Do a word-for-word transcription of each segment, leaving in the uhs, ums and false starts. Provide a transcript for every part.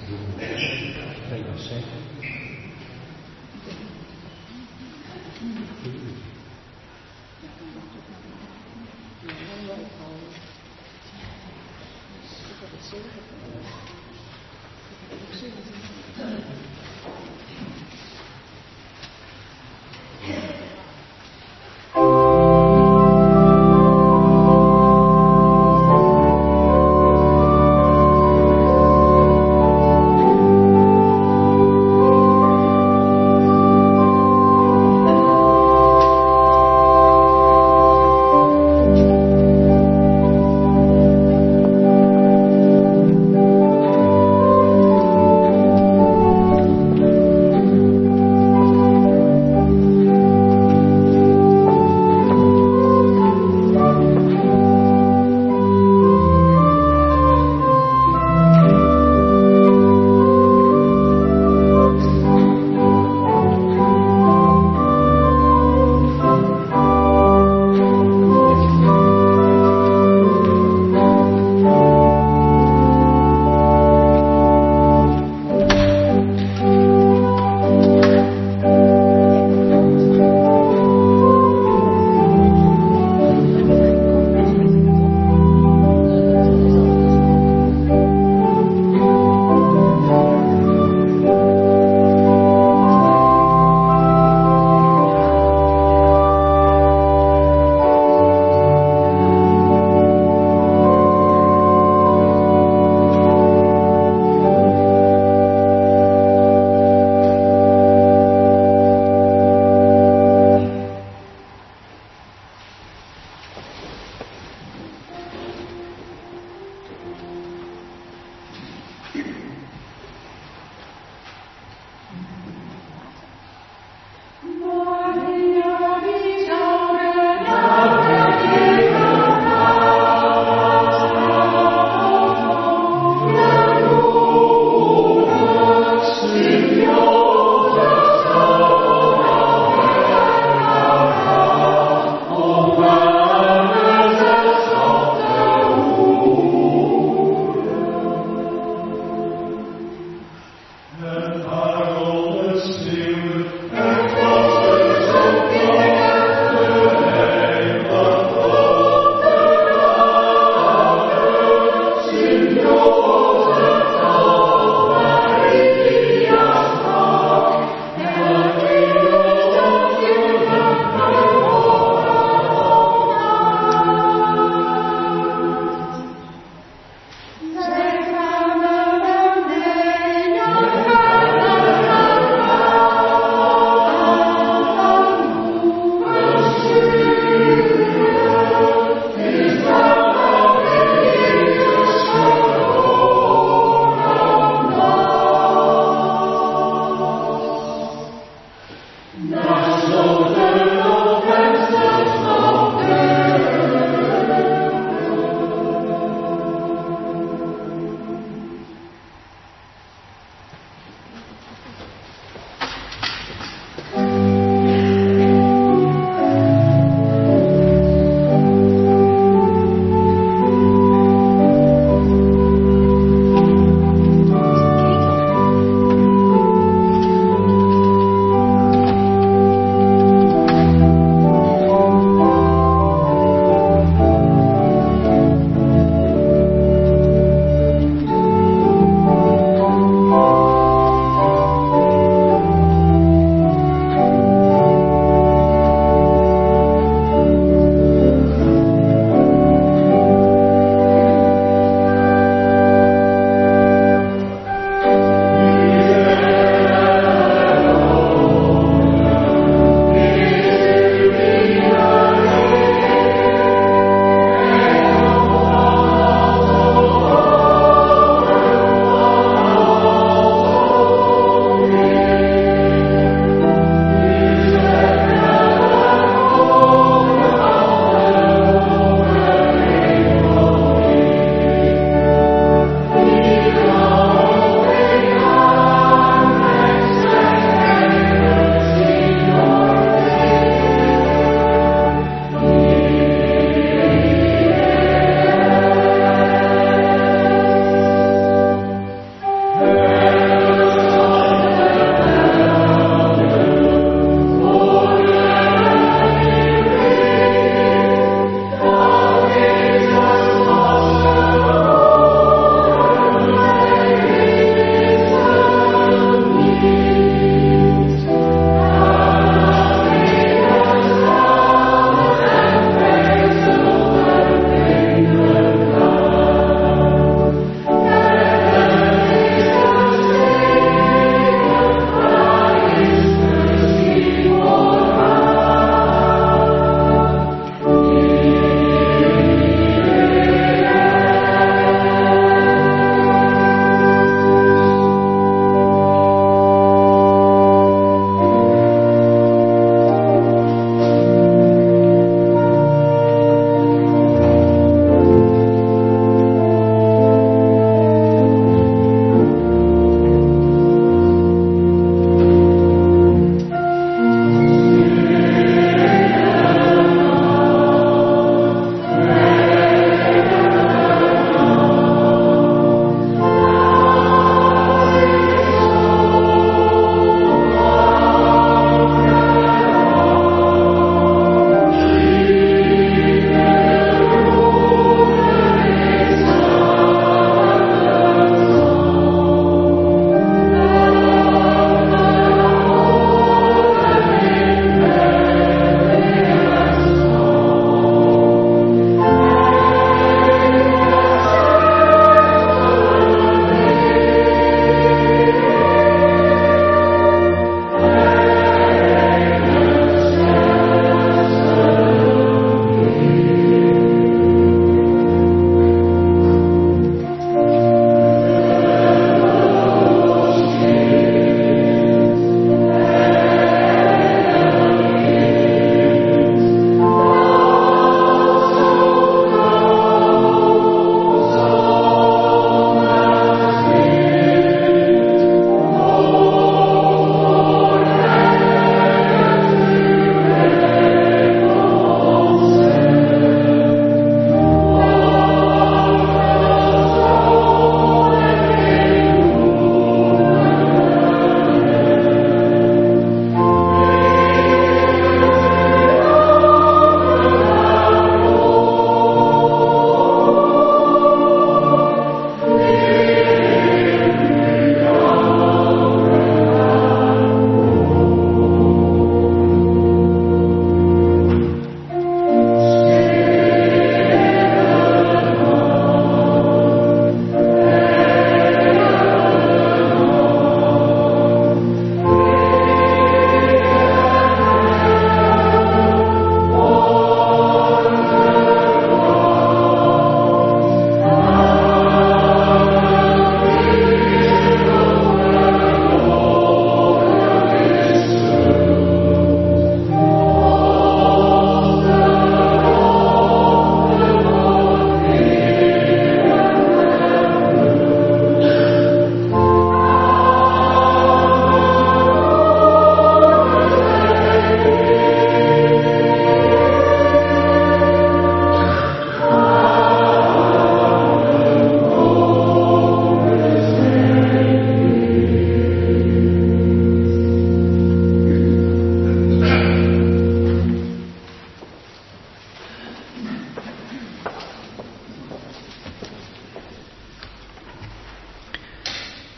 Prego, se.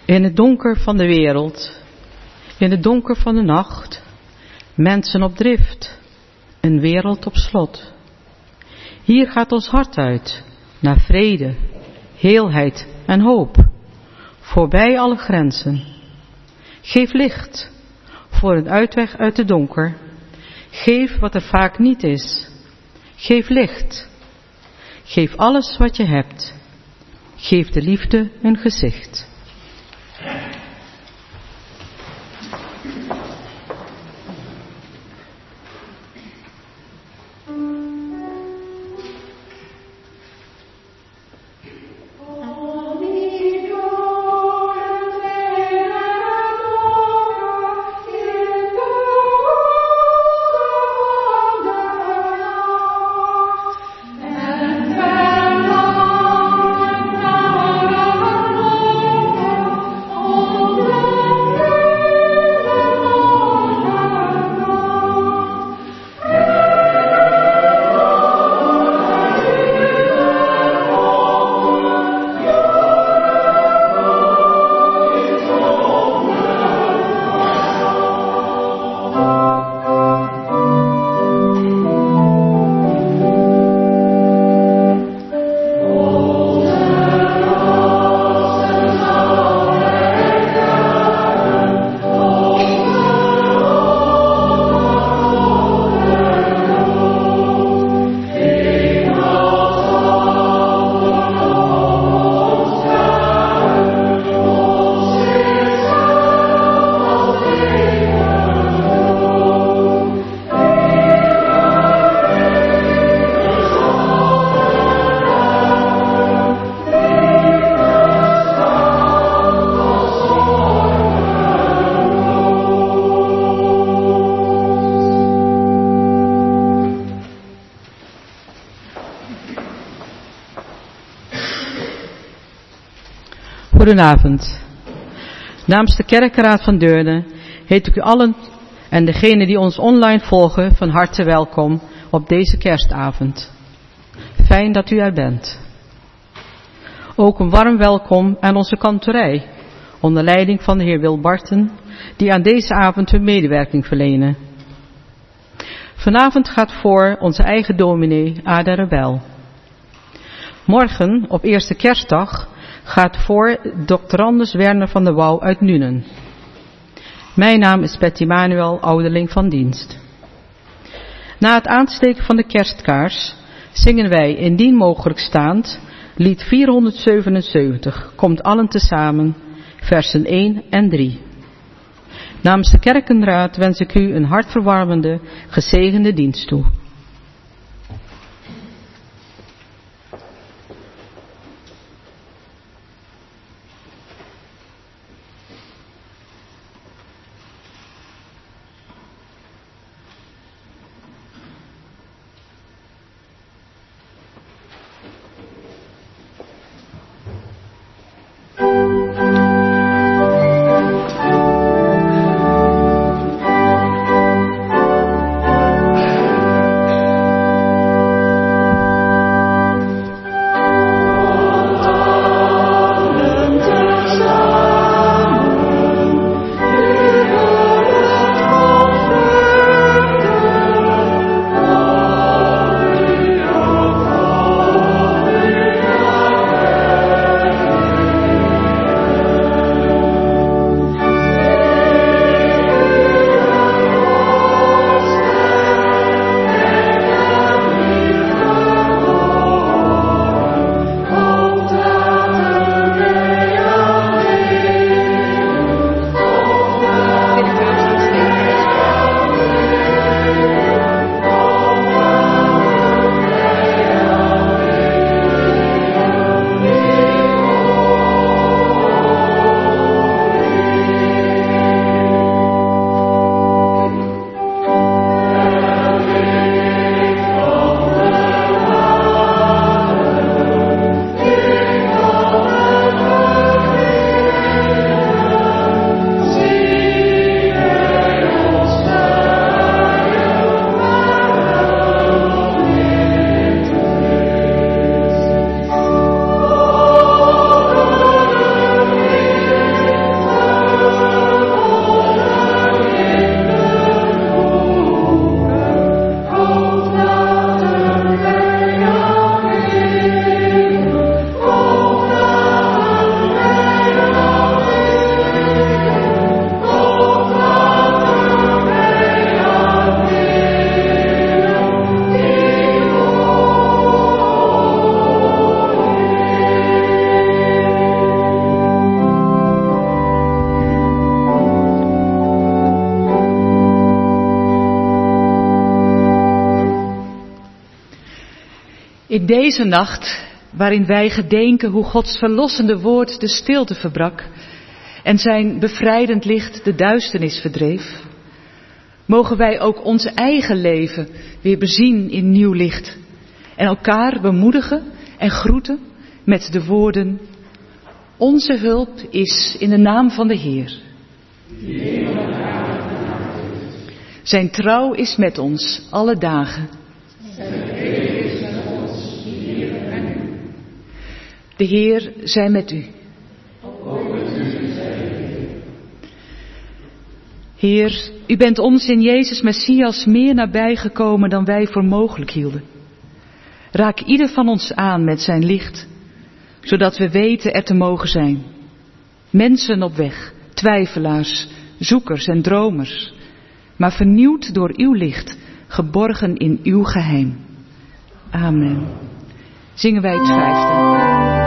In het donker van de wereld, in het donker van de nacht, mensen op drift, een wereld op slot. Hier gaat ons hart uit, naar vrede, heelheid en hoop, voorbij alle grenzen. Geef licht, voor een uitweg uit het donker. Geef wat er vaak niet is. Geef licht. Geef alles wat je hebt. Geef de liefde een gezicht. Goedenavond. Namens de Kerkenraad van Deurne heet ik u allen en degenen die ons online volgen van harte welkom op deze kerstavond. Fijn dat u er bent. Ook een warm welkom aan onze kantorij, onder leiding van de heer Wil Barten, die aan deze avond hun medewerking verlenen. Vanavond gaat voor onze eigen dominee Ada Rebel. Morgen, op eerste kerstdag, gaat voor doctorandus Werner van der Wouw uit Nuenen. Mijn naam is Betty Manuel, ouderling van dienst. Na het aansteken van de kerstkaars zingen wij, indien mogelijk staand, lied vierhonderdzevenenzeventig, komt allen tezamen, versen één en drie. Namens de Kerkenraad wens ik u een hartverwarmende, gezegende dienst toe. Thank In deze nacht, waarin wij gedenken hoe Gods verlossende woord de stilte verbrak en zijn bevrijdend licht de duisternis verdreef, mogen wij ook ons eigen leven weer bezien in nieuw licht en elkaar bemoedigen en groeten met de woorden: onze hulp is in de naam van de Heer. Zijn trouw is met ons alle dagen. De Heer zij met u. Heer, u bent ons in Jezus Messias meer nabijgekomen dan wij voor mogelijk hielden. Raak ieder van ons aan met zijn licht, zodat we weten er te mogen zijn. Mensen op weg, twijfelaars, zoekers en dromers, maar vernieuwd door uw licht, geborgen in uw geheim. Amen. Zingen wij het vijfde.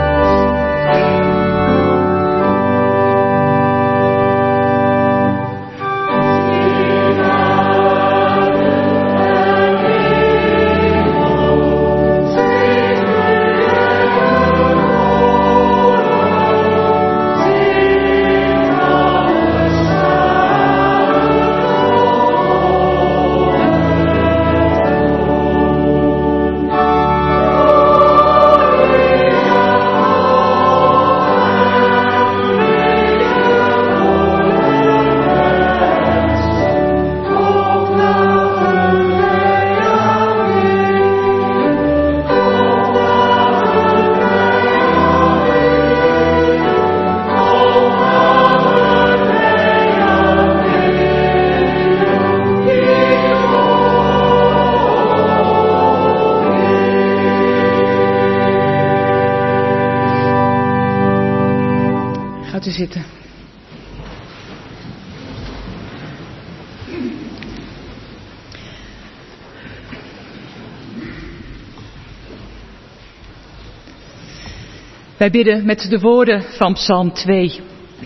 Gaat u zitten. Wij bidden met de woorden van Psalm twee.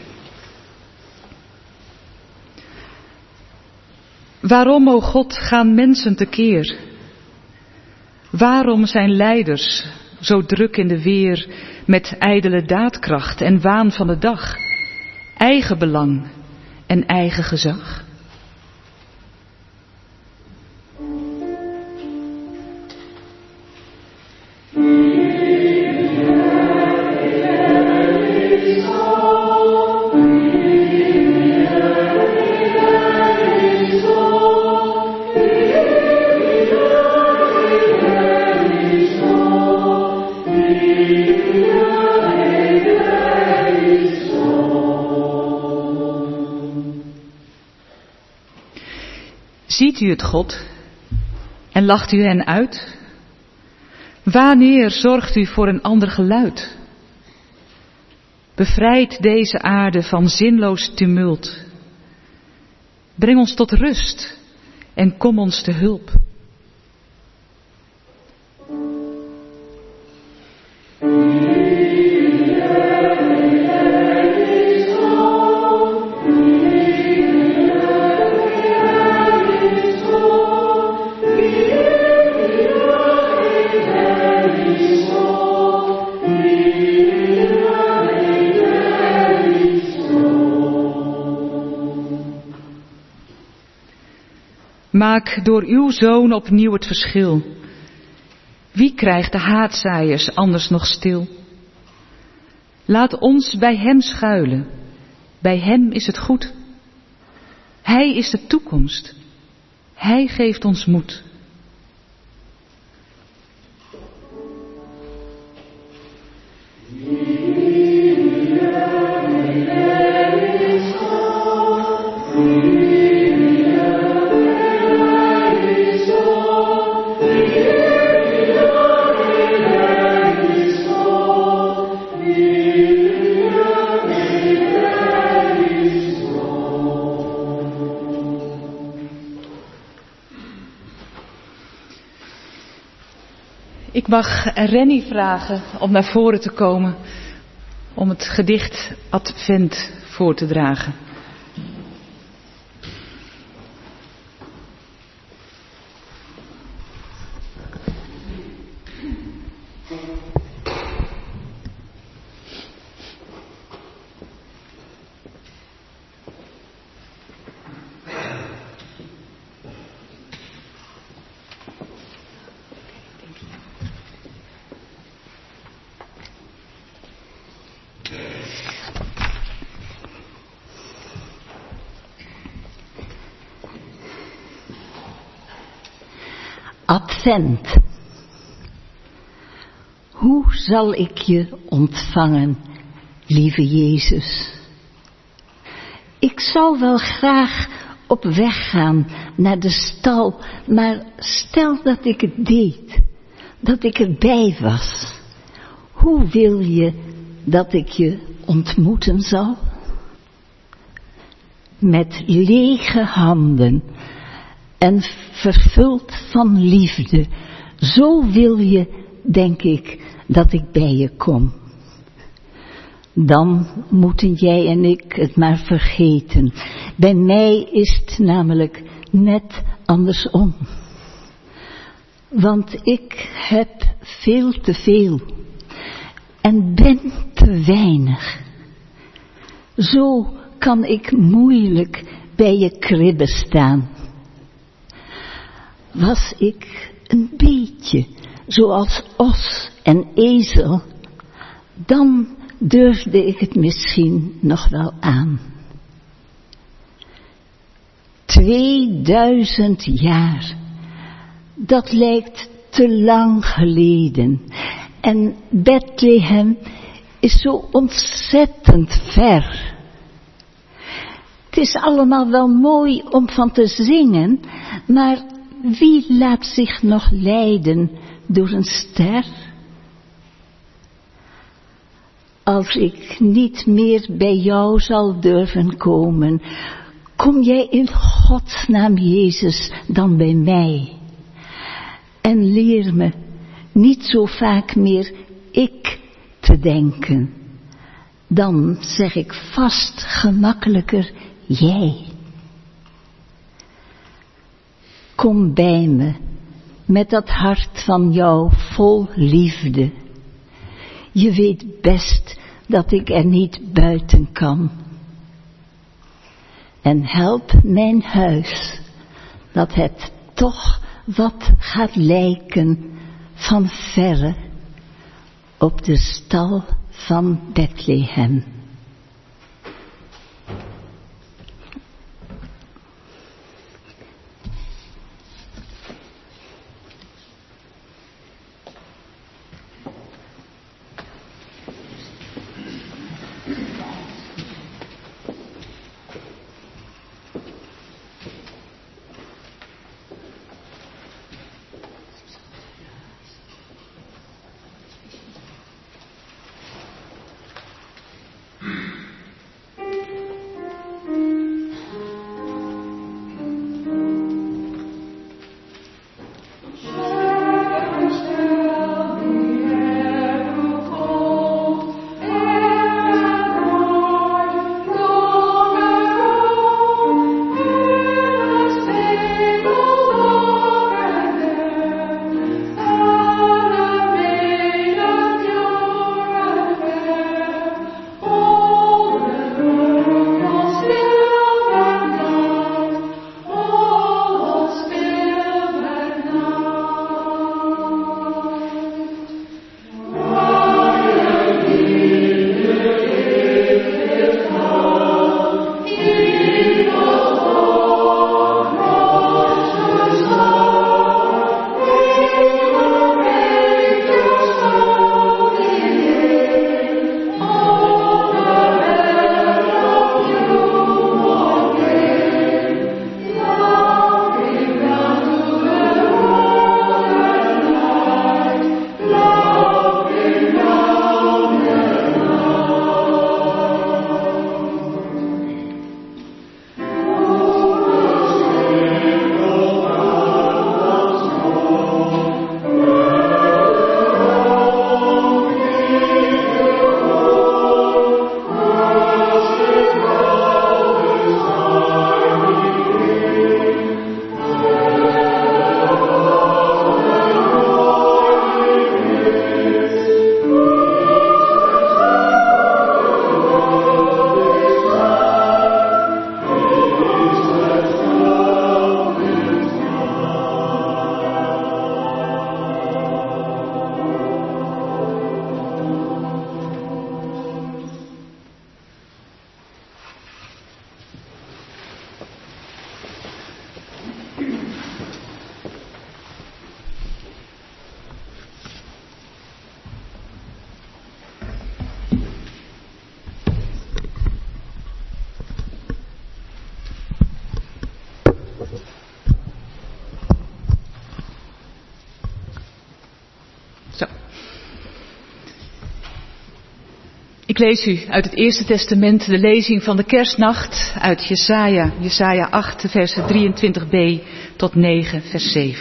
Waarom, o God, gaan mensen tekeer? Waarom zijn leiders zo druk in de weer met ijdele daadkracht en waan van de dag, eigen belang en eigen gezag? Ziet u het, God, en lacht u hen uit? Wanneer zorgt u voor een ander geluid? Bevrijd deze aarde van zinloos tumult. Breng ons tot rust en kom ons te hulp. Maak door uw Zoon opnieuw het verschil. Wie krijgt de haatzaaiers anders nog stil? Laat ons bij hem schuilen. Bij hem is het goed. Hij is de toekomst. Hij geeft ons moed. Ik mag Rennie vragen om naar voren te komen om het gedicht Advent voor te dragen. Advent. Hoe zal ik je ontvangen, lieve Jezus? Ik zou wel graag op weg gaan naar de stal, maar stel dat ik het deed, dat ik erbij was. Hoe wil je dat ik je ontmoeten zal? Met lege handen en vervuld van liefde, zo wil je, denk ik, dat ik bij je kom. Dan moeten jij en ik het maar vergeten. Bij mij is het namelijk net andersom. Want ik heb veel te veel en ben te weinig. Zo kan ik moeilijk bij je kribbe staan. Was ik een beetje zoals os en ezel, dan durfde ik het misschien nog wel aan. Tweeduizend jaar, dat lijkt te lang geleden. En Bethlehem is zo ontzettend ver. Het is allemaal wel mooi om van te zingen, maar wie laat zich nog leiden door een ster? Als ik niet meer bij jou zal durven komen, kom jij in Gods naam, Jezus, dan bij mij. En leer me niet zo vaak meer ik te denken. Dan zeg ik vast gemakkelijker jij. Kom bij me met dat hart van jou vol liefde. Je weet best dat ik er niet buiten kan. En help mijn huis, dat het toch wat gaat lijken van verre op de stal van Bethlehem. Ik lees u uit het Eerste Testament de lezing van de kerstnacht uit Jesaja, Jesaja acht, versen drieëntwintig b tot negen, vers zeven.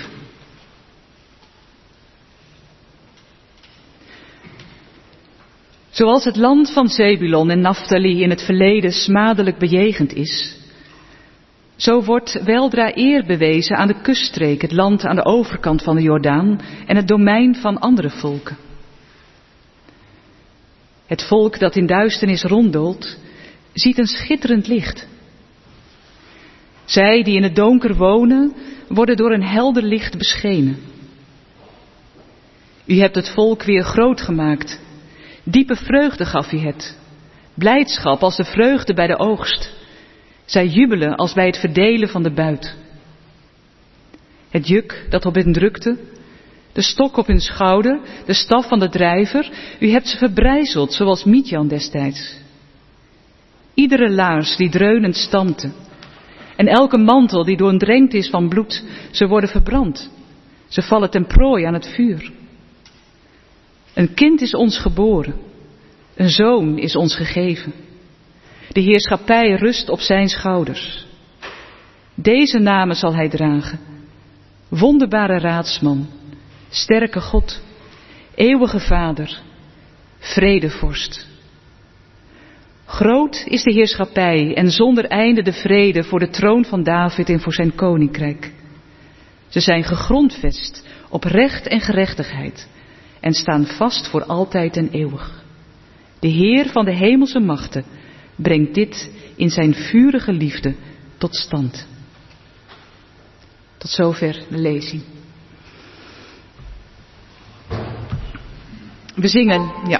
Zoals het land van Zebulon en Naftali in het verleden smadelijk bejegend is, zo wordt weldra eer bewezen aan de kuststreek, het land aan de overkant van de Jordaan en het domein van andere volken. Het volk dat in duisternis ronddoolt, ziet een schitterend licht. Zij die in het donker wonen, worden door een helder licht beschenen. U hebt het volk weer groot gemaakt. Diepe vreugde gaf u het. Blijdschap als de vreugde bij de oogst. Zij jubelen als bij het verdelen van de buit. Het juk dat op hen drukte, de stok op hun schouder, de staf van de drijver, u hebt ze verbrijzeld zoals Midjan destijds. Iedere laars die dreunend stampte en elke mantel die doordrenkt is van bloed, ze worden verbrand. Ze vallen ten prooi aan het vuur. Een kind is ons geboren, een zoon is ons gegeven. De heerschappij rust op zijn schouders. Deze namen zal hij dragen: wonderbare raadsman, sterke God, eeuwige Vader, vredevorst. Groot is de heerschappij en zonder einde de vrede voor de troon van David en voor zijn koninkrijk. Ze zijn gegrondvest op recht en gerechtigheid en staan vast voor altijd en eeuwig. De Heer van de hemelse machten brengt dit in zijn vurige liefde tot stand. Tot zover de lezing. We zingen, ja.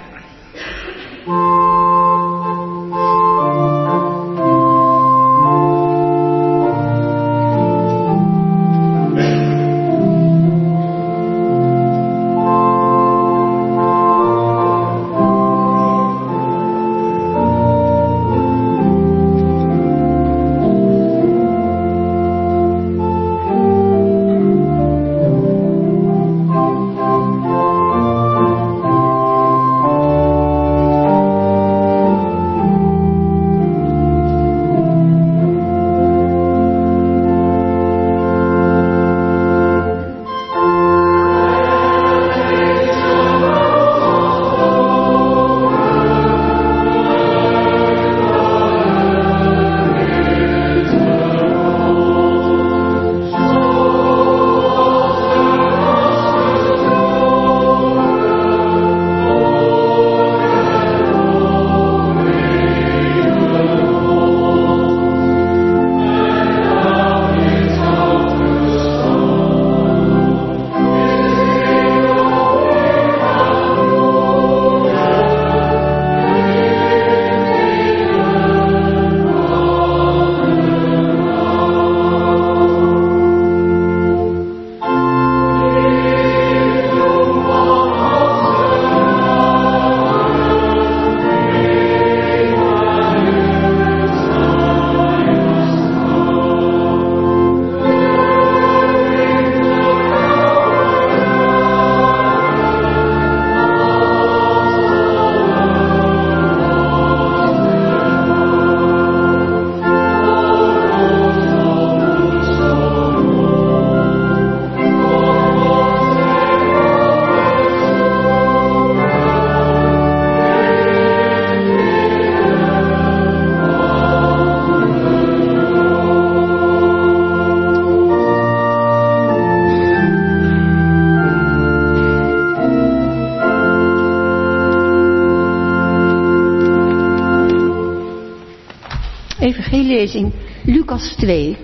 Evangelielezing Lucas twee.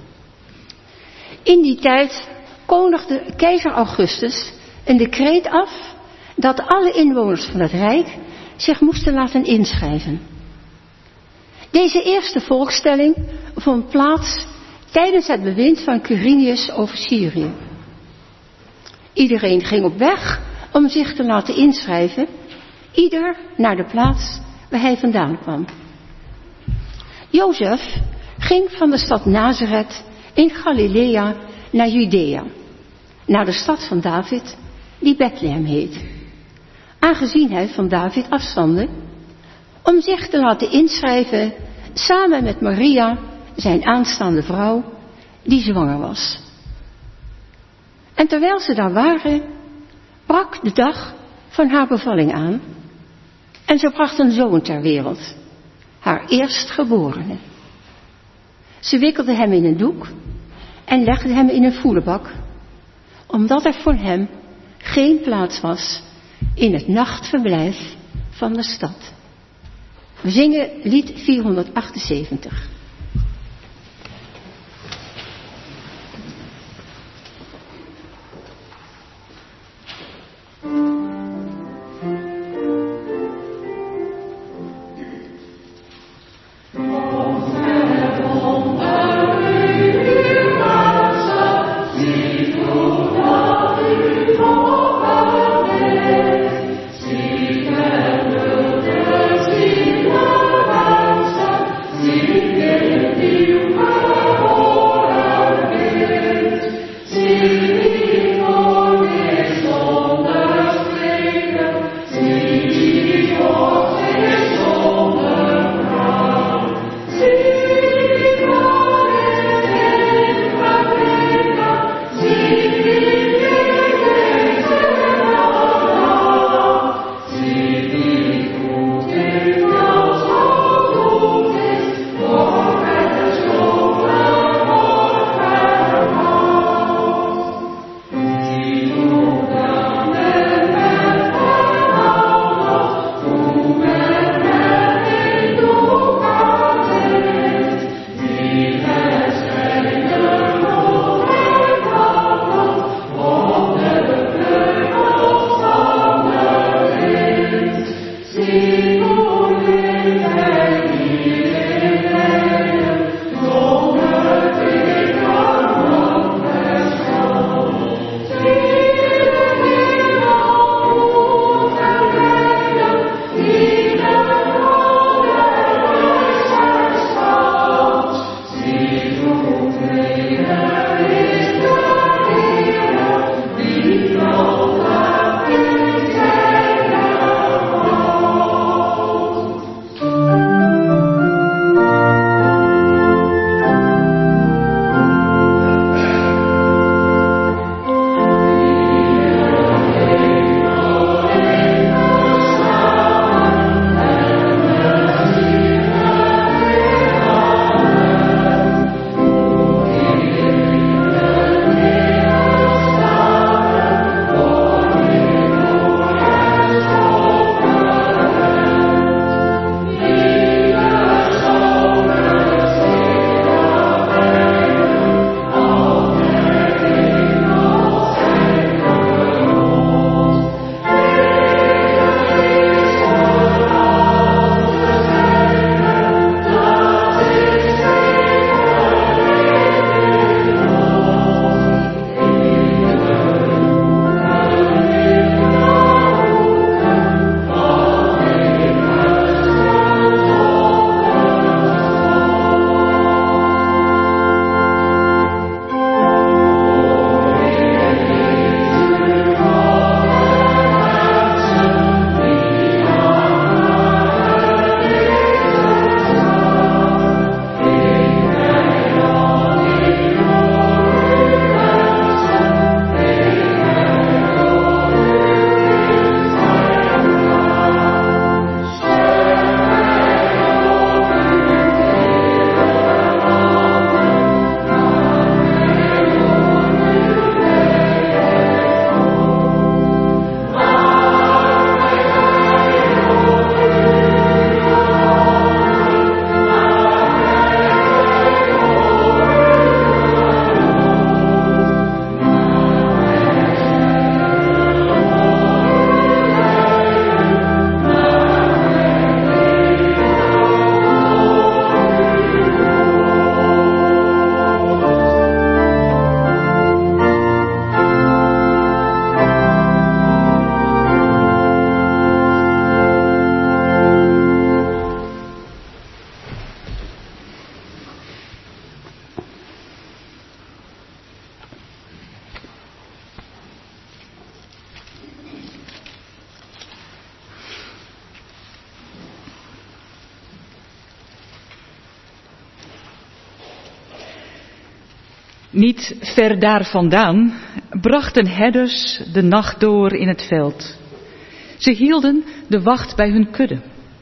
In die tijd kondigde keizer Augustus een decreet af dat alle inwoners van het Rijk zich moesten laten inschrijven. Deze eerste volkstelling vond plaats tijdens het bewind van Quirinius over Syrië. Iedereen ging op weg om zich te laten inschrijven, ieder naar de plaats waar hij vandaan kwam. Jozef ging van de stad Nazareth in Galilea naar Judea, naar de stad van David, die Bethlehem heet. Aangezien hij van David afstamde, om zich te laten inschrijven samen met Maria, zijn aanstaande vrouw, die zwanger was. En terwijl ze daar waren, brak de dag van haar bevalling aan en ze bracht een zoon ter wereld, haar eerstgeborene. Ze wikkelde hem in een doek en legde hem in een voederbak, omdat er voor hem geen plaats was in het nachtverblijf van de stad. We zingen lied vierhonderdachtenzeventig. Yeah. Niet ver daar vandaan brachten herders de nacht door in het veld. Ze hielden de wacht bij hun kudde.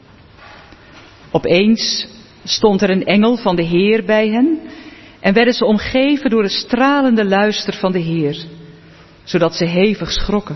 Opeens stond er een engel van de Heer bij hen en werden ze omgeven door de stralende luister van de Heer, zodat ze hevig schrokken.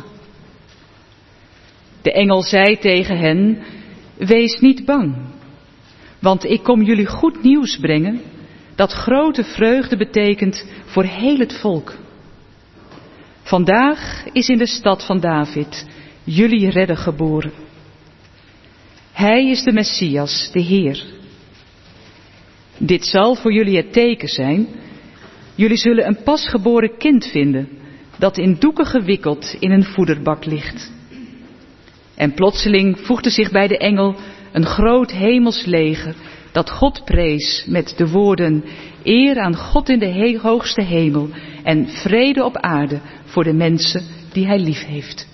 De engel zei tegen hen: wees niet bang, want ik kom jullie goed nieuws brengen, dat grote vreugde betekent voor heel het volk. Vandaag is in de stad van David jullie redder geboren. Hij is de Messias, de Heer. Dit zal voor jullie het teken zijn. Jullie zullen een pasgeboren kind vinden, dat in doeken gewikkeld in een voederbak ligt. En plotseling voegde zich bij de engel een groot hemels leger, dat God prees met de woorden: eer aan God in de he- hoogste hemel en vrede op aarde voor de mensen die hij lief heeft.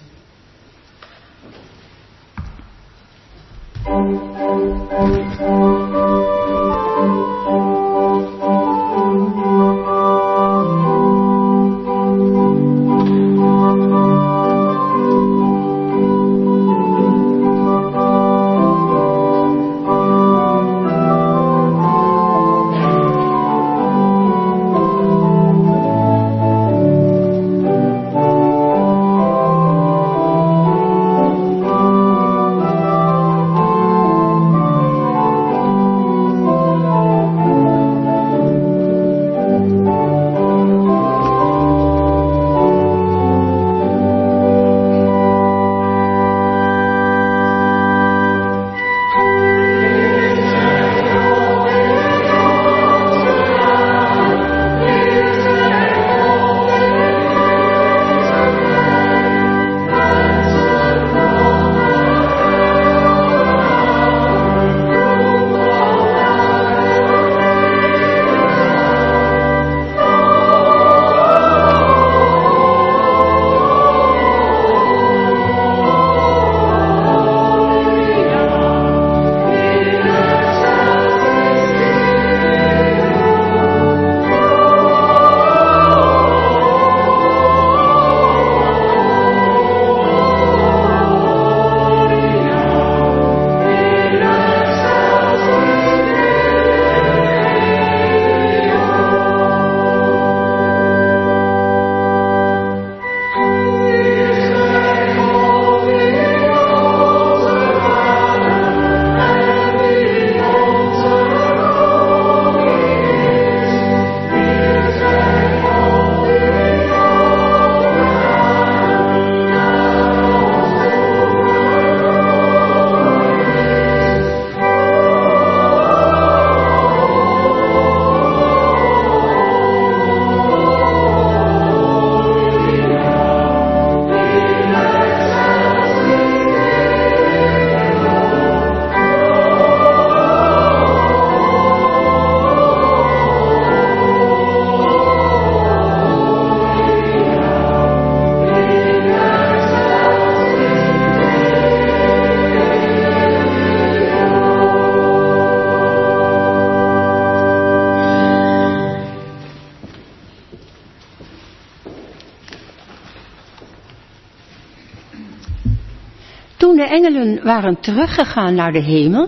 Toen de engelen waren teruggegaan naar de hemel,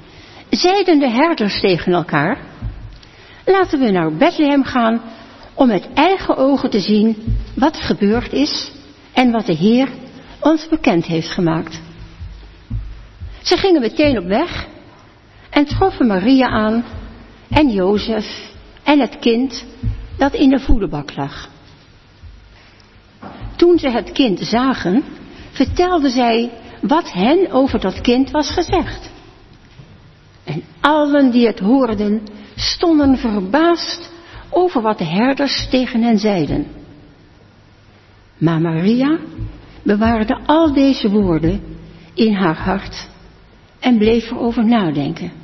zeiden de herders tegen elkaar: laten we naar Bethlehem gaan om met eigen ogen te zien wat gebeurd is en wat de Heer ons bekend heeft gemaakt. Ze gingen meteen op weg en troffen Maria aan en Jozef en het kind dat in de voederbak lag. Toen ze het kind zagen, vertelden zij wat hen over dat kind was gezegd. En allen die het hoorden, stonden verbaasd over wat de herders tegen hen zeiden. Maar Maria bewaarde al deze woorden in haar hart en bleef erover nadenken.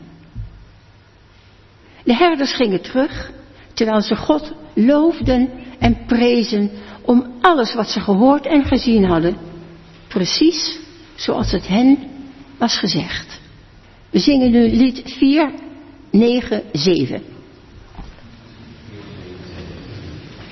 De herders gingen terug, terwijl ze God loofden en prezen om alles wat ze gehoord en gezien hadden, precies zoals het hen was gezegd. We zingen nu lied vier, negen, zeven.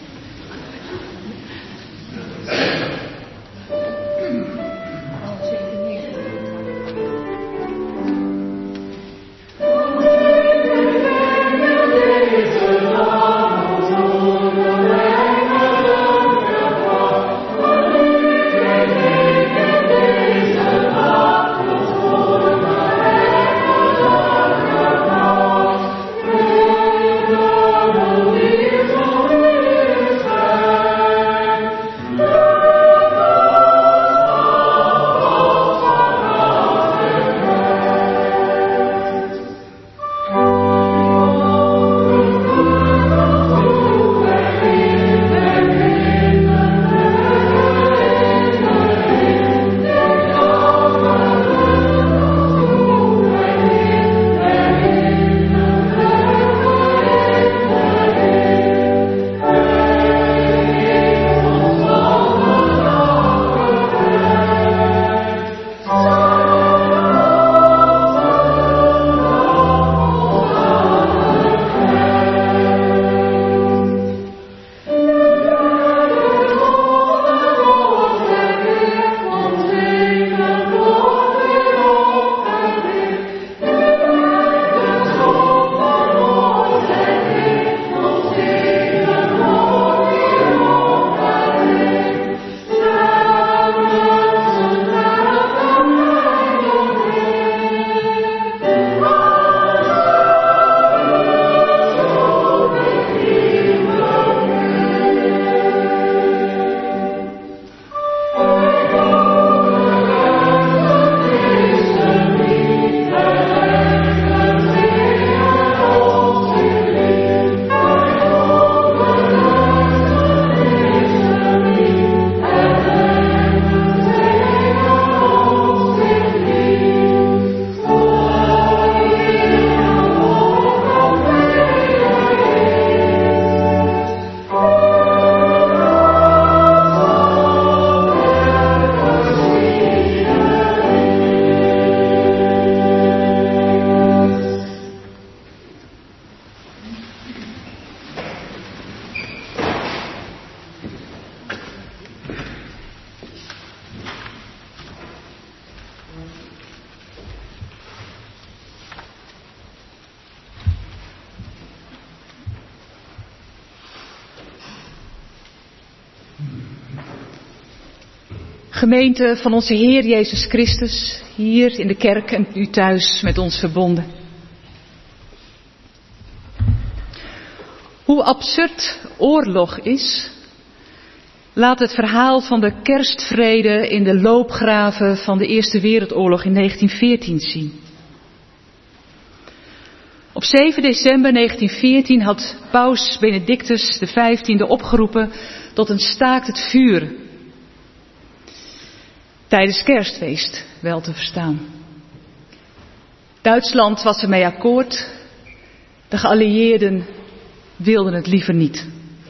Gemeente van onze Heer Jezus Christus, hier in de kerk en u thuis met ons verbonden. Hoe absurd oorlog is, laat het verhaal van de kerstvrede in de loopgraven van de Eerste Wereldoorlog in negentien veertien zien. Op zeven december negentien veertien had paus Benedictus de vijftiende opgeroepen tot een staakt het vuur. Tijdens kerstfeest, wel te verstaan. Duitsland was ermee akkoord. De geallieerden wilden het liever niet.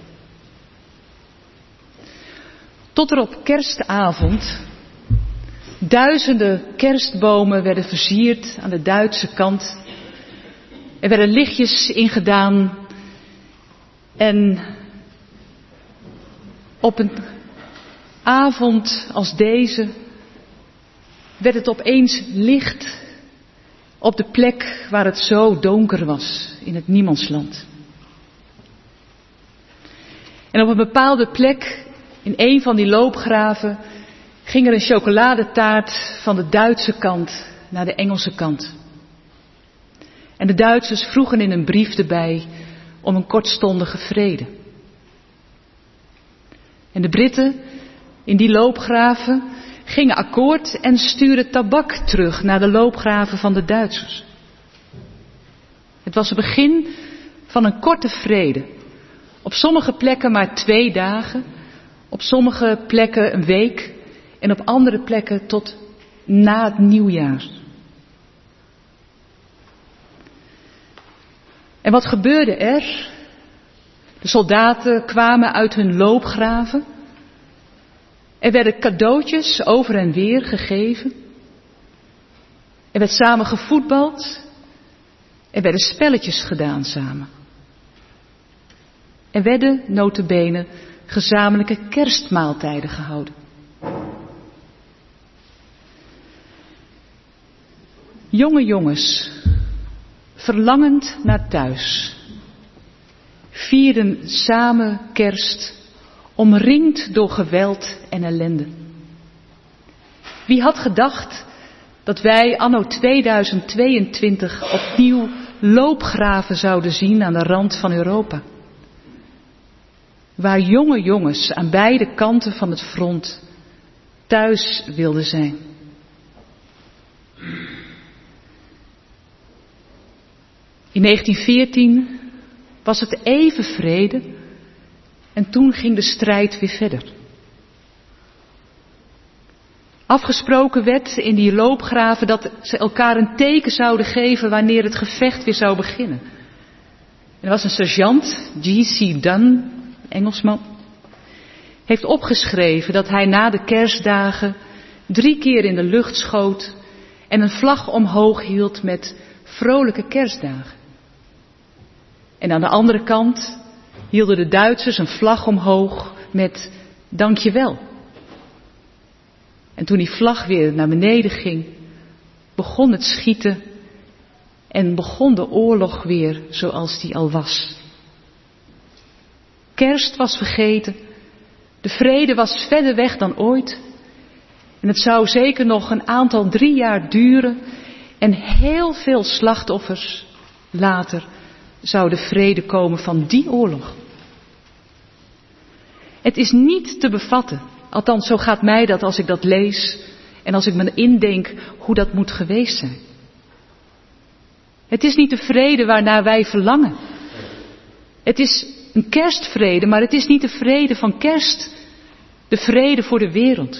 Tot er op kerstavond duizenden kerstbomen werden versierd aan de Duitse kant. Er werden lichtjes ingedaan. En op een avond als deze werd het opeens licht op de plek waar het zo donker was, in het niemandsland. En op een bepaalde plek, in een van die loopgraven, ging er een chocoladetaart van de Duitse kant naar de Engelse kant. En de Duitsers vroegen in een brief erbij om een kortstondige vrede. En de Britten in die loopgraven gingen akkoord en stuurden tabak terug naar de loopgraven van de Duitsers. Het was het begin van een korte vrede. Op sommige plekken maar twee dagen, op sommige plekken een week en op andere plekken tot na het nieuwjaar. En wat gebeurde er? De soldaten kwamen uit hun loopgraven. Er werden cadeautjes over en weer gegeven. Er werd samen gevoetbald. Er werden spelletjes gedaan samen. Er werden nota bene gezamenlijke kerstmaaltijden gehouden. Jonge jongens, verlangend naar thuis, vierden samen kerst, omringd door geweld en ellende. Wie had gedacht dat wij anno tweeduizend tweeëntwintig opnieuw loopgraven zouden zien aan de rand van Europa? Waar jonge jongens aan beide kanten van het front thuis wilden zijn. In negentien veertien was het even vrede en toen ging de strijd weer verder. Afgesproken werd in die loopgraven dat ze elkaar een teken zouden geven wanneer het gevecht weer zou beginnen. Er was een sergeant, G C Dunn, Engelsman, heeft opgeschreven dat hij na de kerstdagen drie keer in de lucht schoot en een vlag omhoog hield met vrolijke kerstdagen. En aan de andere kant hielden de Duitsers een vlag omhoog met dankjewel. En toen die vlag weer naar beneden ging, begon het schieten en begon de oorlog weer zoals die al was. Kerst was vergeten, de vrede was verder weg dan ooit. En het zou zeker nog een aantal drie jaar duren en heel veel slachtoffers later zou de vrede komen van die oorlog. Het is niet te bevatten, althans zo gaat mij dat als ik dat lees en als ik me indenk hoe dat moet geweest zijn. Het is niet de vrede waarnaar wij verlangen. Het is een kerstvrede, maar het is niet de vrede van kerst, de vrede voor de wereld.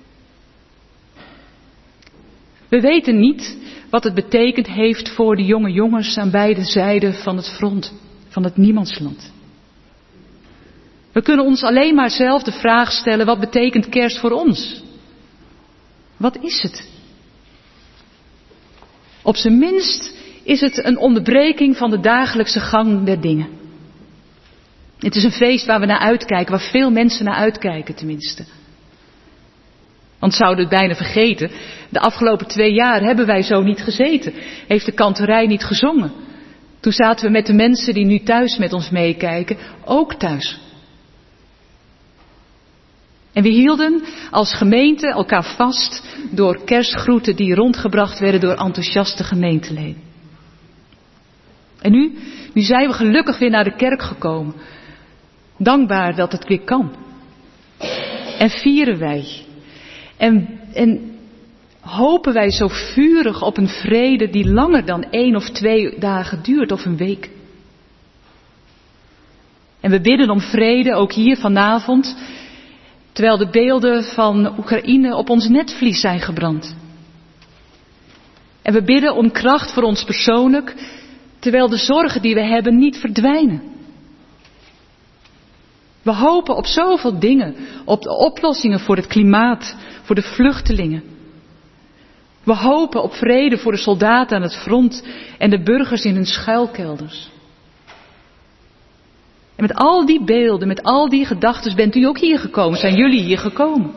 We weten niet wat het betekend heeft voor de jonge jongens aan beide zijden van het front, van het niemandsland. We kunnen ons alleen maar zelf de vraag stellen, wat betekent kerst voor ons? Wat is het? Op zijn minst is het een onderbreking van de dagelijkse gang der dingen. Het is een feest waar we naar uitkijken, waar veel mensen naar uitkijken tenminste. Want zouden het bijna vergeten, de afgelopen twee jaar hebben wij zo niet gezeten. Heeft de kantorij niet gezongen. Toen zaten we met de mensen die nu thuis met ons meekijken, ook thuis. En we hielden als gemeente elkaar vast door kerstgroeten die rondgebracht werden door enthousiaste gemeenteleden. En nu, nu zijn we gelukkig weer naar de kerk gekomen. Dankbaar dat het weer kan. En vieren wij. En, en hopen wij zo vurig op een vrede die langer dan één of twee dagen duurt of een week. En we bidden om vrede, ook hier vanavond, terwijl de beelden van Oekraïne op ons netvlies zijn gebrand. En we bidden om kracht voor ons persoonlijk, terwijl de zorgen die we hebben niet verdwijnen. We hopen op zoveel dingen, op de oplossingen voor het klimaat, voor de vluchtelingen. We hopen op vrede voor de soldaten aan het front en de burgers in hun schuilkelders. En met al die beelden, met al die gedachten bent u ook hier gekomen, zijn jullie hier gekomen.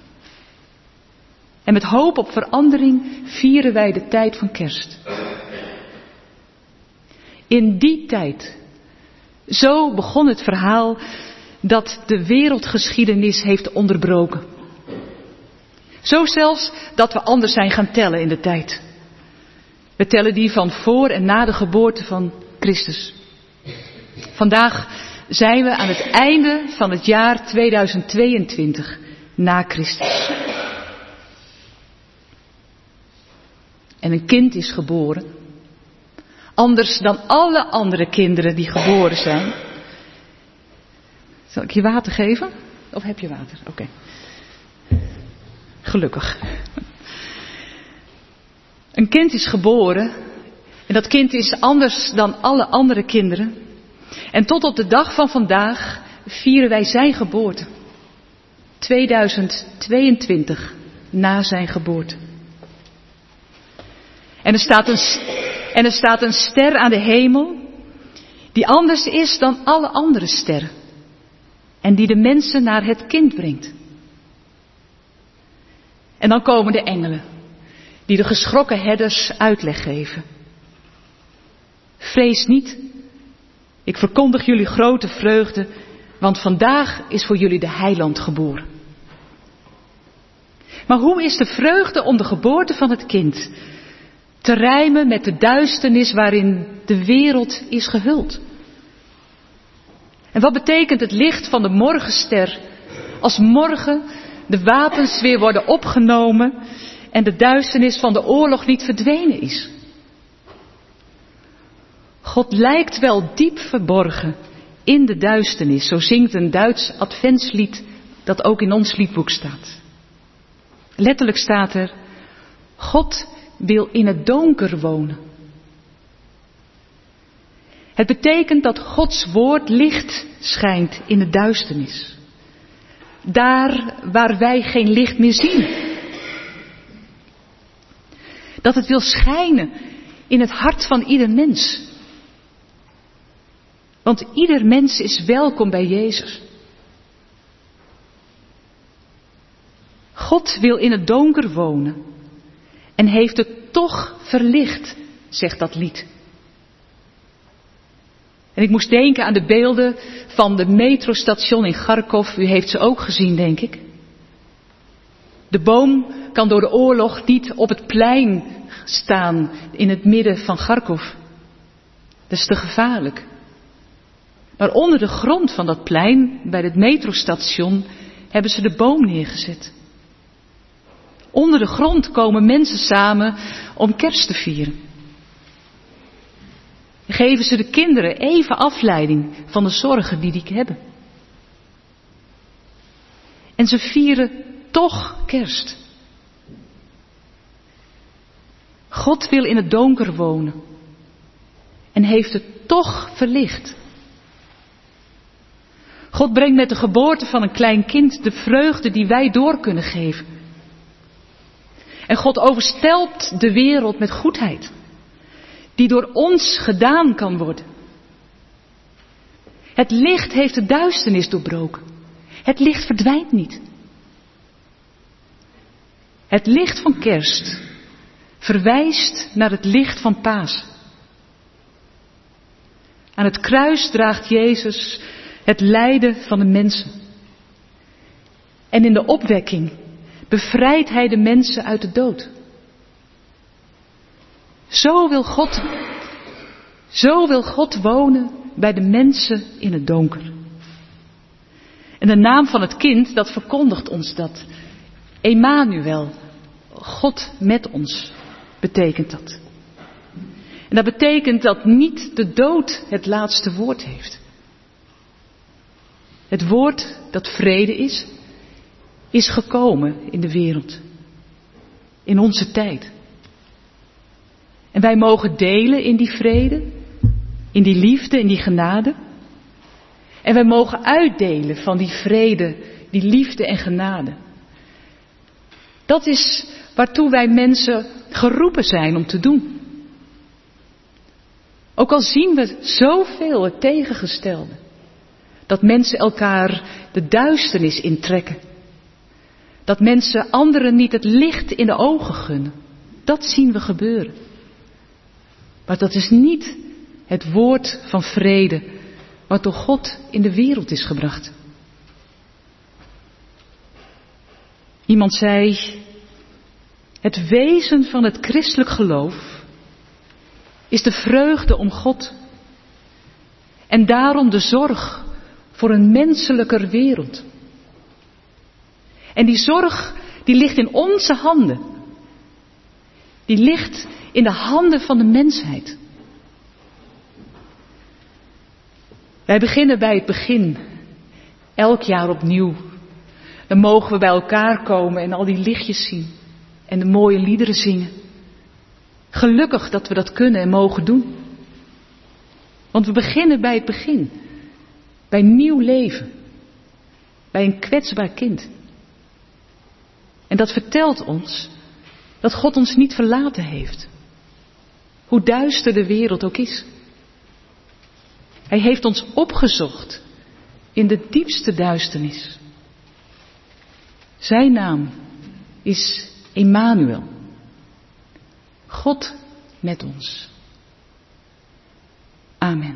En met hoop op verandering vieren wij de tijd van kerst. In die tijd, zo begon het verhaal dat de wereldgeschiedenis heeft onderbroken. Zo zelfs dat we anders zijn gaan tellen in de tijd. We tellen die van voor en na de geboorte van Christus. Vandaag zijn we aan het einde van het jaar tweeduizend tweeëntwintig na Christus. En een kind is geboren. Anders dan alle andere kinderen die geboren zijn. Zal ik je water geven? Of heb je water? Oké. Okay. Gelukkig. Een kind is geboren. En dat kind is anders dan alle andere kinderen. En tot op de dag van vandaag vieren wij zijn geboorte. tweeduizend tweeëntwintig na zijn geboorte. En er staat een, en er staat een ster aan de hemel die anders is dan alle andere sterren. en die de mensen naar het kind brengt. En dan komen de engelen, die de geschrokken herders uitleg geven. Vrees niet, ik verkondig jullie grote vreugde, want vandaag is voor jullie de heiland geboren. Maar hoe is de vreugde om de geboorte van het kind te rijmen met de duisternis waarin de wereld is gehuld? En wat betekent het licht van de morgenster als morgen de wapens weer worden opgenomen en de duisternis van de oorlog niet verdwenen is? God lijkt wel diep verborgen in de duisternis, zo zingt een Duits adventslied dat ook in ons liedboek staat. Letterlijk staat er, God wil in het donker wonen. Het betekent dat Gods woord licht schijnt in de duisternis. Daar waar wij geen licht meer zien. Dat het wil schijnen in het hart van ieder mens. Want ieder mens is welkom bij Jezus. God wil in het donker wonen en heeft het toch verlicht, zegt dat lied. En ik moest denken aan de beelden van de metrostation in Kharkov. U heeft ze ook gezien, denk ik. De boom kan door de oorlog niet op het plein staan in het midden van Kharkov. Dat is te gevaarlijk. Maar onder de grond van dat plein, bij het metrostation, hebben ze de boom neergezet. Onder de grond komen mensen samen om kerst te vieren. Geven ze de kinderen even afleiding van de zorgen die die hebben. En ze vieren toch kerst. God wil in het donker wonen en heeft het toch verlicht. God brengt met de geboorte van een klein kind de vreugde die wij door kunnen geven. En God overstelpt de wereld met goedheid, die door ons gedaan kan worden. Het licht heeft de duisternis doorbroken. Het licht verdwijnt niet. Het licht van kerst verwijst naar het licht van Pasen. Aan het kruis draagt Jezus het lijden van de mensen. En in de opwekking bevrijdt Hij de mensen uit de dood. Zo wil God, zo wil God wonen bij de mensen in het donker. En de naam van het kind, dat verkondigt ons dat. Emmanuel, God met ons, betekent dat. En dat betekent dat niet de dood het laatste woord heeft. Het woord dat vrede is, is gekomen in de wereld. In onze tijd. En wij mogen delen in die vrede, in die liefde, in die genade. En wij mogen uitdelen van die vrede, die liefde en genade. Dat is waartoe wij mensen geroepen zijn om te doen. Ook al zien we zoveel het tegengestelde. Dat mensen elkaar de duisternis intrekken. Dat mensen anderen niet het licht in de ogen gunnen. Dat zien we gebeuren. Maar dat is niet het woord van vrede wat door God in de wereld is gebracht. Iemand zei, het wezen van het christelijk geloof is de vreugde om God en daarom de zorg voor een menselijker wereld. En die zorg, die ligt in onze handen. Die ligt in de handen van de mensheid. Wij beginnen bij het begin, elk jaar opnieuw. Dan mogen we bij elkaar komen en al die lichtjes zien en de mooie liederen zingen. Gelukkig dat we dat kunnen en mogen doen. Want we beginnen bij het begin, bij nieuw leven, bij een kwetsbaar kind. En dat vertelt ons dat God ons niet verlaten heeft. Hoe duister de wereld ook is. Hij heeft ons opgezocht in de diepste duisternis. Zijn naam is Immanuel. God met ons. Amen.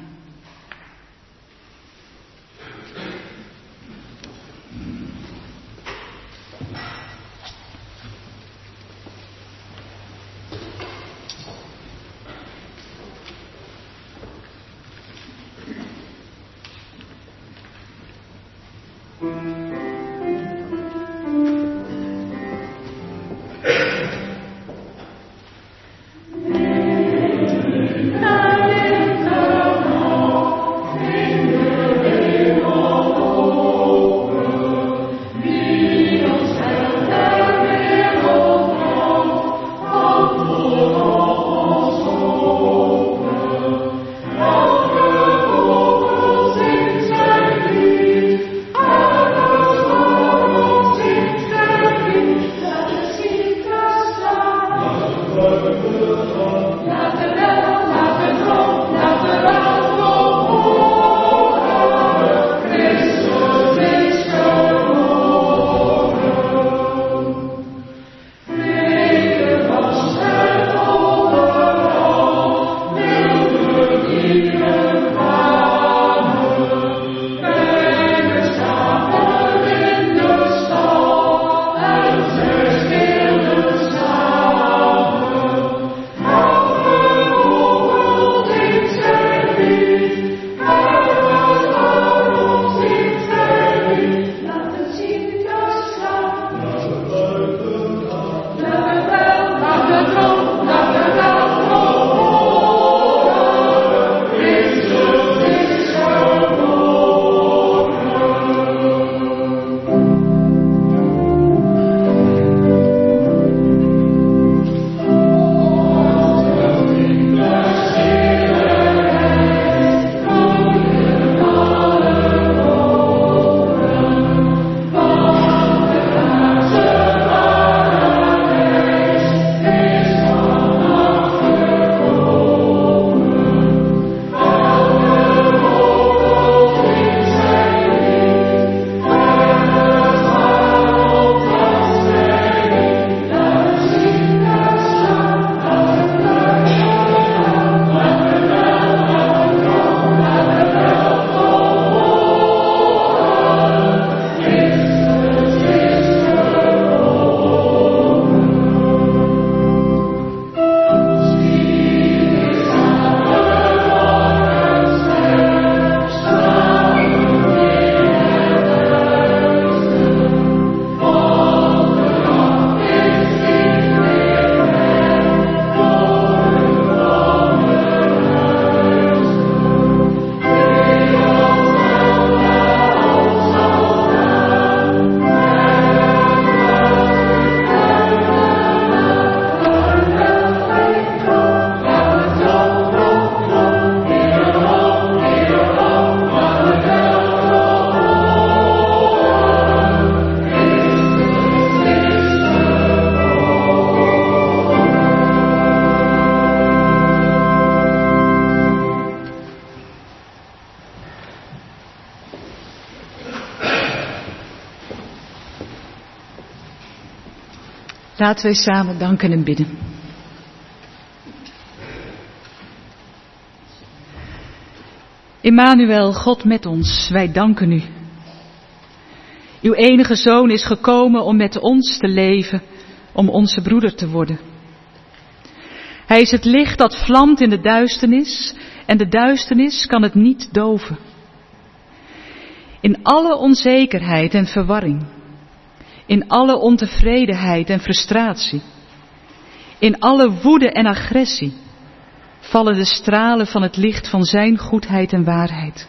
Laten wij samen danken en bidden. Immanuel, God met ons, wij danken u. Uw enige zoon is gekomen om met ons te leven, om onze broeder te worden. Hij is het licht dat vlamt in de duisternis en de duisternis kan het niet doven. In alle onzekerheid en verwarring, in alle ontevredenheid en frustratie, in alle woede en agressie, vallen de stralen van het licht van zijn goedheid en waarheid.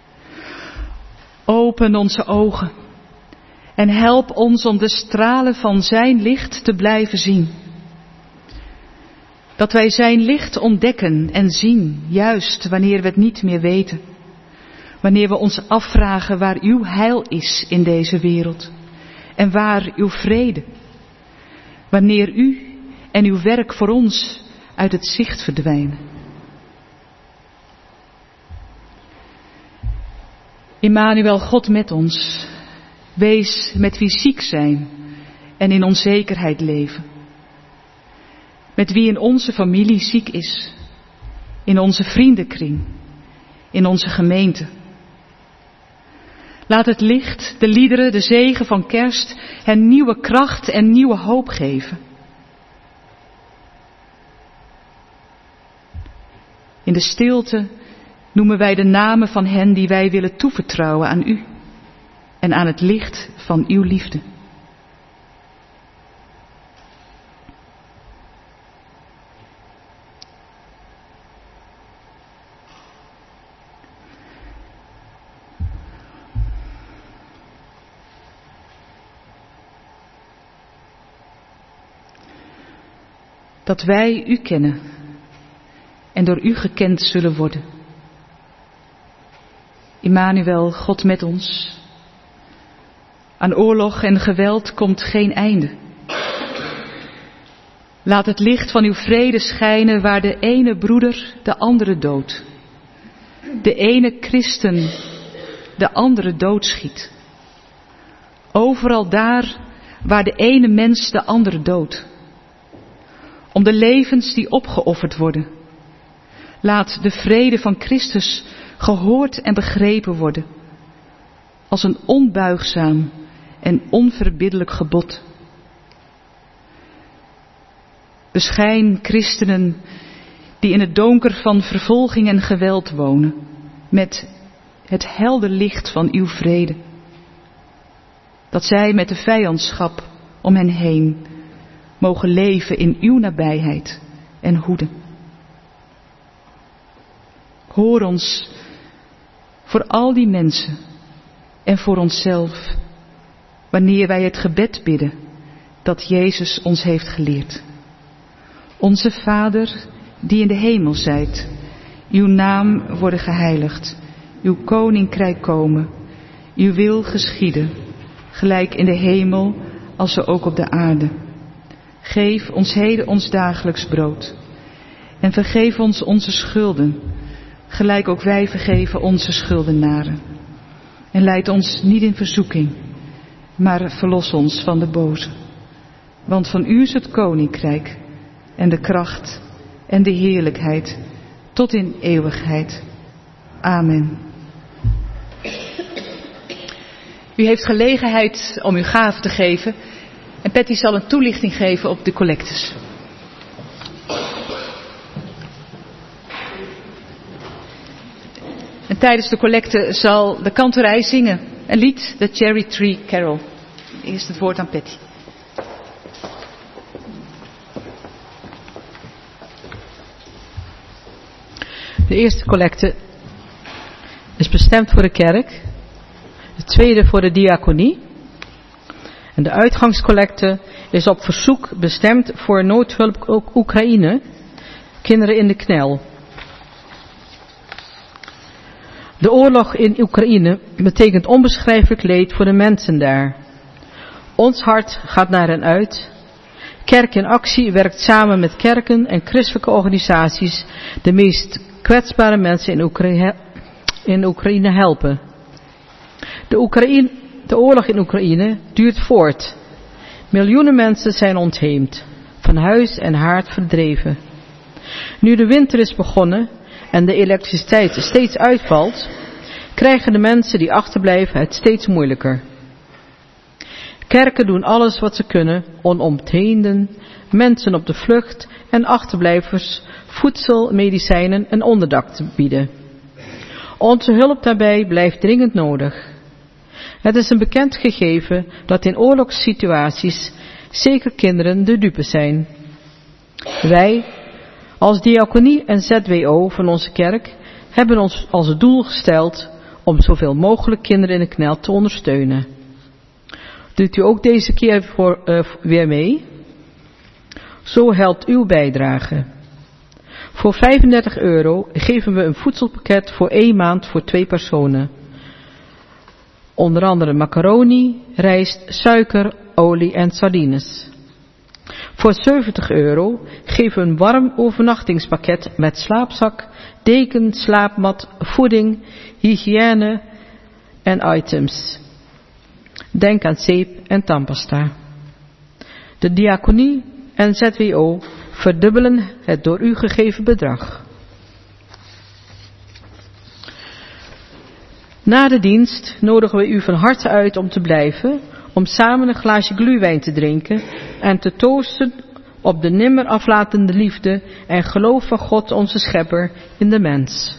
Open onze ogen en help ons om de stralen van zijn licht te blijven zien. Dat wij zijn licht ontdekken en zien, juist wanneer we het niet meer weten. Wanneer we ons afvragen waar uw heil is in deze wereld en waar uw vrede. Wanneer u en uw werk voor ons uit het zicht verdwijnen. Immanuel, God met ons, wees met wie ziek zijn en in onzekerheid leven. Met wie in onze familie ziek is, in onze vriendenkring, in onze gemeente. Laat het licht, de liederen, de zegen van kerst hen nieuwe kracht en nieuwe hoop geven. In de stilte noemen wij de namen van hen die wij willen toevertrouwen aan u en aan het licht van uw liefde. Dat wij u kennen en door u gekend zullen worden. Immanuel, God met ons. Aan oorlog en geweld komt geen einde. Laat het licht van uw vrede schijnen waar de ene broeder de andere doodt. De ene christen de andere doodschiet. Overal daar waar de ene mens de andere doodt. Om de levens die opgeofferd worden. Laat de vrede van Christus gehoord en begrepen worden. Als een onbuigzaam en onverbiddelijk gebod. Beschijn christenen die in het donker van vervolging en geweld wonen. Met het helder licht van uw vrede. Dat zij met de vijandschap om hen heen mogen leven in uw nabijheid en hoede. Hoor ons voor al die mensen en voor onszelf, wanneer wij het gebed bidden dat Jezus ons heeft geleerd. Onze Vader, die in de hemel zijt, uw naam worden geheiligd, uw koninkrijk komen, uw wil geschieden, gelijk in de hemel als zo ook op de aarde. Geef ons heden ons dagelijks brood. En vergeef ons onze schulden, gelijk ook wij vergeven onze schuldenaren. En leid ons niet in verzoeking, maar verlos ons van de boze. Want van u is het koninkrijk en de kracht en de heerlijkheid tot in eeuwigheid. Amen. U heeft gelegenheid om uw gave te geven. En Patty zal een toelichting geven op de collectes. En tijdens de collecte zal de kantorij zingen een lied, de Cherry Tree Carol. Eerst het woord aan Patty. De eerste collecte is bestemd voor de kerk. De tweede voor de diaconie. En de uitgangscollecte is op verzoek bestemd voor noodhulp Oekraïne, kinderen in de knel. De oorlog in Oekraïne betekent onbeschrijfelijk leed voor de mensen daar. Ons hart gaat naar hen uit. Kerk in Actie werkt samen met kerken en christelijke organisaties de meest kwetsbare mensen in Oekraïne, in Oekraïne helpen. De Oekraïne De oorlog in Oekraïne duurt voort. Miljoenen mensen zijn ontheemd, van huis en haard verdreven. Nu de winter is begonnen en de elektriciteit steeds uitvalt, krijgen de mensen die achterblijven het steeds moeilijker. Kerken doen alles wat ze kunnen om ontheemden, mensen op de vlucht en achterblijvers voedsel, medicijnen en onderdak te bieden. Onze hulp daarbij blijft dringend nodig. Het is een bekend gegeven dat in oorlogssituaties zeker kinderen de dupe zijn. Wij, als diaconie en Z W O van onze kerk, hebben ons als doel gesteld om zoveel mogelijk kinderen in de knel te ondersteunen. Doet u ook deze keer voor, uh, weer mee? Zo helpt uw bijdrage. Voor vijfendertig euro geven we een voedselpakket voor één maand voor twee personen. Onder andere macaroni, rijst, suiker, olie en sardines. Voor zeventig euro geven we een warm overnachtingspakket met slaapzak, deken, slaapmat, voeding, hygiëne, en items. Denk aan zeep en tandpasta. De diaconie en Z W O verdubbelen het door u gegeven bedrag. Na de dienst nodigen we u van harte uit om te blijven, om samen een glaasje glühwein te drinken en te toosten op de nimmer aflatende liefde en geloof van God onze Schepper in de mens.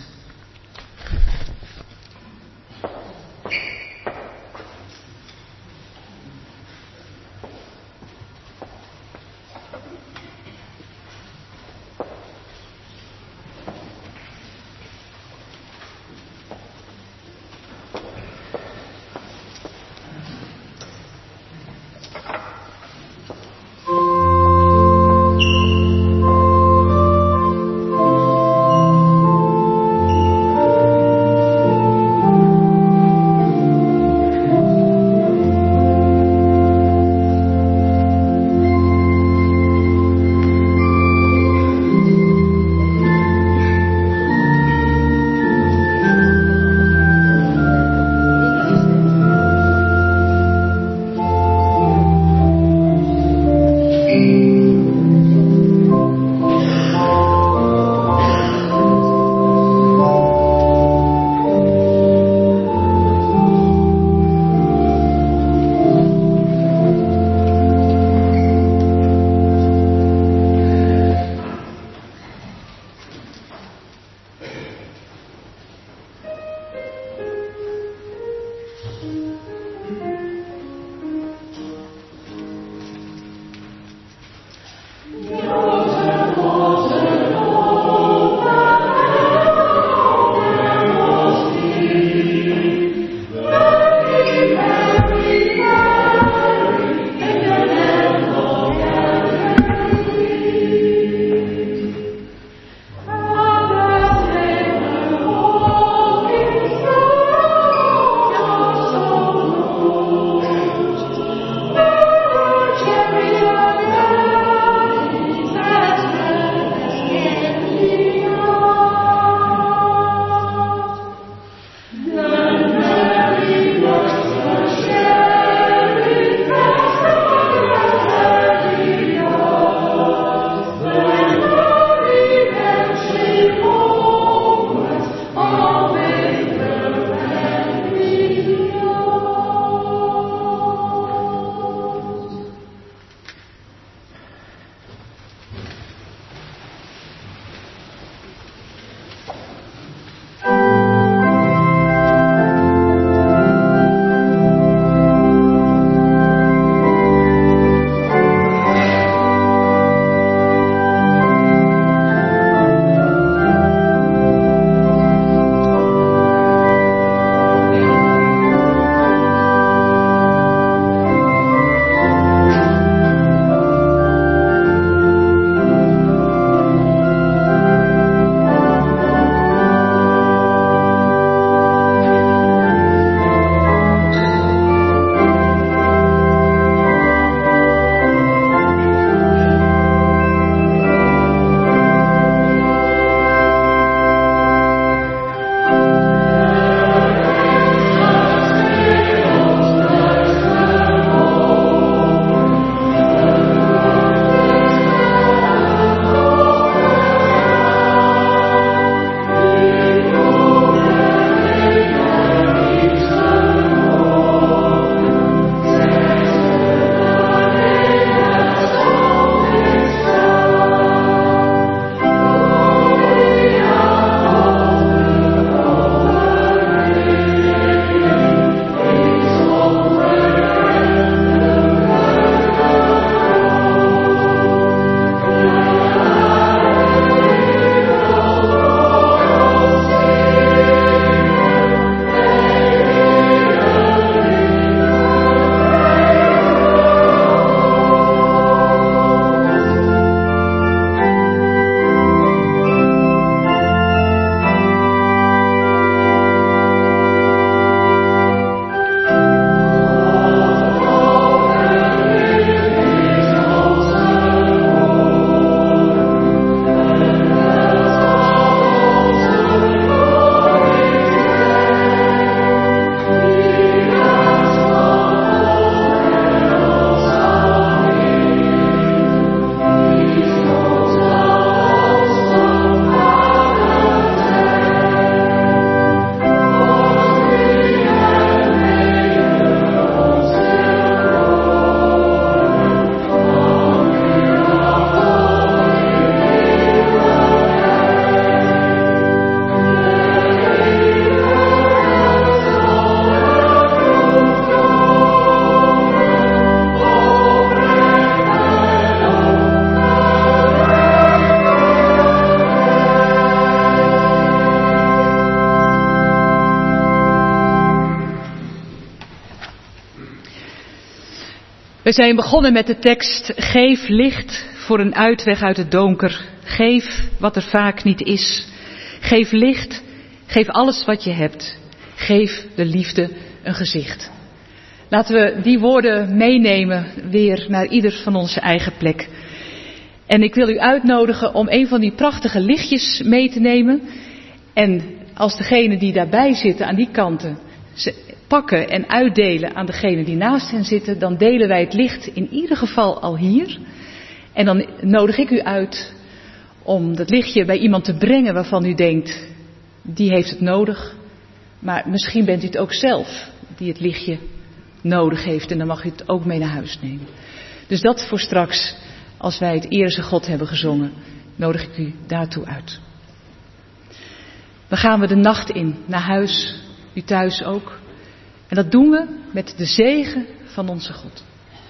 We zijn begonnen met de tekst: geef licht voor een uitweg uit het donker. Geef wat er vaak niet is. Geef licht, geef alles wat je hebt. Geef de liefde een gezicht. Laten we die woorden meenemen weer naar ieder van onze eigen plek. En ik wil u uitnodigen om een van die prachtige lichtjes mee te nemen. En als degenen die daarbij zitten aan die kanten ze pakken en uitdelen aan degenen die naast hen zitten, dan delen wij het licht in ieder geval al hier. En dan nodig ik u uit om dat lichtje bij iemand te brengen waarvan u denkt, die heeft het nodig. Maar misschien bent u het ook zelf die het lichtje nodig heeft en dan mag u het ook mee naar huis nemen. Dus dat voor straks, als wij het Eerste God hebben gezongen, nodig ik u daartoe uit. Dan gaan we de nacht in, naar huis, u thuis ook. En dat doen we met de zegen van onze God.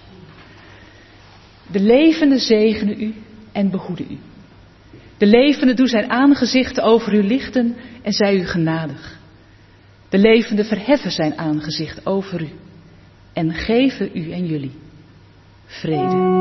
De levende zegene u en behoede u. De levende doe zijn aangezicht over u lichten en zij u genadig. De levende verheffen zijn aangezicht over u en geven u en jullie vrede.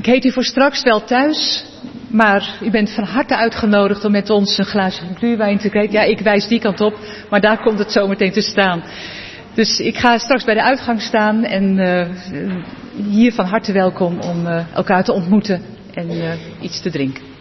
Ik heet u voor straks wel thuis, maar u bent van harte uitgenodigd om met ons een glaasje gluurwijn te drinken. Ja, ik wijs die kant op, maar daar komt het zo meteen te staan. Dus ik ga straks bij de uitgang staan en uh, hier van harte welkom om uh, elkaar te ontmoeten en uh, iets te drinken.